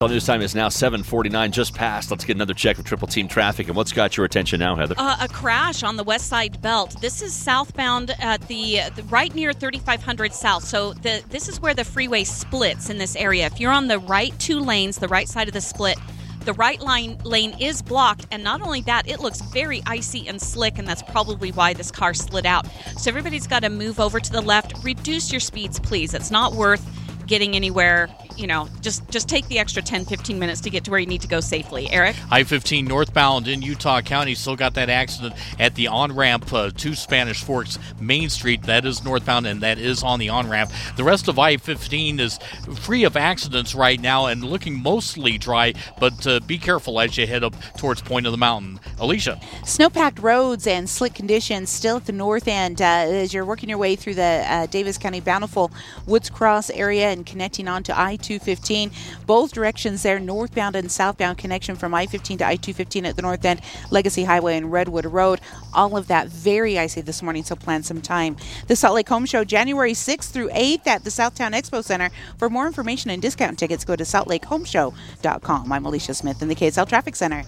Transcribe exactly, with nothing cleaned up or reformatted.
News time is now seven forty-nine, just past. Let's get another check of Triple Team traffic. And what's got your attention now, Heather? Uh, a crash on the west side belt. This is southbound at the, the right near thirty-five hundred South. So the this is where the freeway splits in this area. If you're on the right two lanes, the right side of the split, the right line lane is blocked, and not only that, it looks very icy and slick, and that's probably why this car slid out. So everybody's got to move over to the left. Reduce your speeds, please. It's not worth getting anywhere. You know, just just take the extra ten, fifteen minutes to get to where you need to go safely. Eric? I fifteen northbound in Utah County still got that accident at the on-ramp uh, to Spanish Forks Main Street. That is northbound, and that is on the on-ramp. The rest of I fifteen is free of accidents right now and looking mostly dry, but uh, be careful as you head up towards Point of the Mountain. Alicia? Snow-packed roads and slick conditions still at the north end uh, as you're working your way through the uh, Davis County Bountiful Woods Cross area and connecting on to I two fifteen. Both directions there, northbound and southbound connection from I fifteen to I two fifteen at the north end, Legacy Highway and Redwood Road. All of that very icy this morning, so plan some time. The Salt Lake Home Show, January sixth through eighth at the Southtown Expo Center. For more information and discount tickets, go to salt lake home show dot com. I'm Alicia Smith in the K S L Traffic Center.